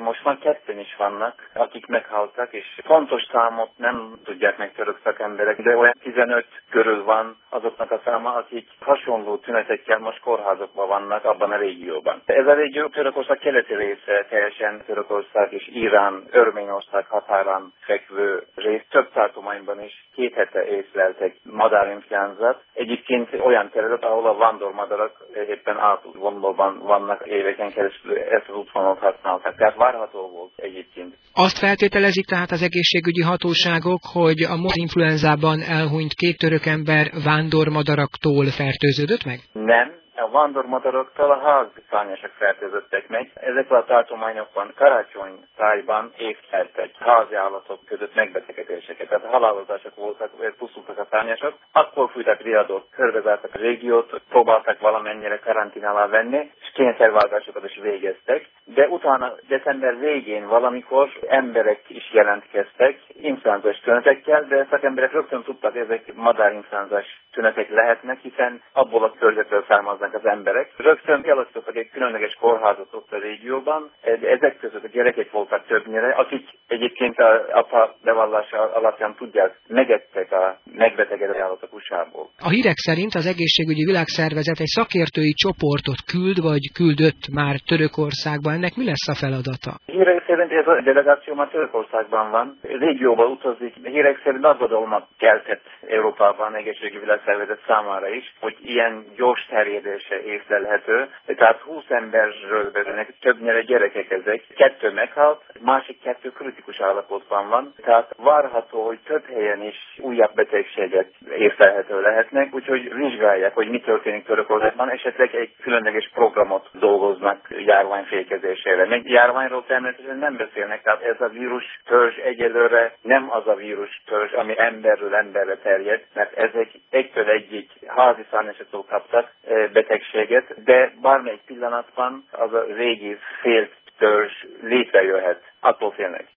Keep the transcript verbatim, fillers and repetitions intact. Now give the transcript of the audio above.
most már ketten is vannak, akik meghaltak, és pontos számot nem tudják meg török szakemberek, de olyan tizenöt körül van azoknak a száma, akik hasonló tünetekkel most kórházakban vannak abban a régióban. Ez a régió Törökország keleti része, teljesen Törökország és Irán, Örményország határán fekvő rész. Több tartományban is két hete észleltek madárinfluenzát. Egyébként olyan terület, ahol a vándormadarak éppen átvonulóban vannak éveken keresztül, ezt az útvonalat használták. Tehát várható volt egyébként. Azt feltételezik tehát az egészségügyi hatóságok, hogy a madárinfluenzában elhunyt két török ember vándormadaraktól fertőződött meg? Nem. A vándormadaraktól a házszárnyasak fertőzöttek meg. Ezekben a tartományokban karácsony tájban észleltek házi állatok között megbetegedéseket. Tehát halálozások voltak, pusztultak a szárnyasak. Akkor fújtak riadót, körbezártak a régiót, próbáltak valamennyire karantén alá venni, és kényszervágásokat is végeztek. De utána december végén valamikor emberek is jelentkeztek influenzás tünetekkel, de szakemberek rögtön tudtak, ezek madárinfluenzás tünetek lehetnek, hiszen abból a körzetről származnak az emberek. Rögtön elosztottak egy különleges kórházat ott a régióban. Ezek között a gyerekek voltak többnyire, akik egyébként az apa bevallása alapján tudják, megettek a megbetegedett állatok húsából. A hírek szerint az Egészségügyi Világszervezet egy szakértői csoportot küld, vagy küldött már Törökországban. Ennek mi lesz a feladata? Hírek szerint ez a delegáció már Törökországban van. Régióba utazik. Hírek szerint aggodalmat keltett Európában Egészségügyi Világszervezet számára is, hogy ilyen gyors terjedése észlelhető. Tehát húsz emberről beszélnek, többnyire gyerekek ezek. Kettő meghalt, másik kettő kritikus állapotban van. Tehát várható, hogy több helyen is újabb betegségek észlelhető lehetnek, úgyhogy vizsgálják, hogy mi történik Törökországban, esetleg egy különleges programot dolgoznak járványfékezésére. Még járványról természetesen nem beszélnek, tehát ez a vírus törzs egyelőre nem az a vírus törzs, ami emberről emberre terjed, mert ezek egytől egyik házi szárnyasoktól kaptak betegséget, de bármelyik pillanatban az a régi félt törzs létrejöhet. Attól félnek.